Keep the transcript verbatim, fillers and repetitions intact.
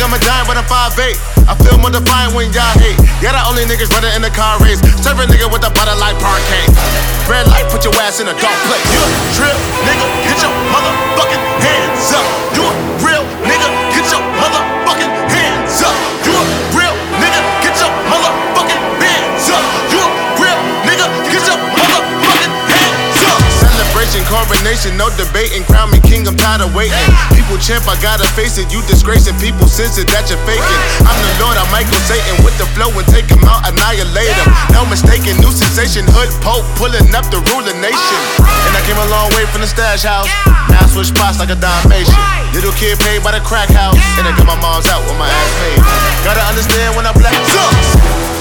I'm a giant, but I'm five eight. I feel more defiant when y'all hate. Yeah, the only niggas running in the car race. Serve a nigga with a butter like parquet. Red light, put your ass in a dark place. You a real nigga, get your motherfucking hands up. You a real nigga, get your motherfucking hands up. You a real nigga, get your motherfucking hands up. You a real nigga, get your motherfucking hands up. Celebration, coronation, no debating. Crown me king, I'm tired of waiting. People champ, I gotta face it. You disgracing people, sense it that you're faking. I'm the Lord, I'm Michael Satan with the flow and take him out, annihilate him. No mistaking, new sensation, hood pope, pulling up the ruler nation. And I came a long way from the stash house. Now I switch spots like a Dalmatian. Little kid paid by the crack house, and I got my mom's out with my ass made. Gotta understand when I black sucks.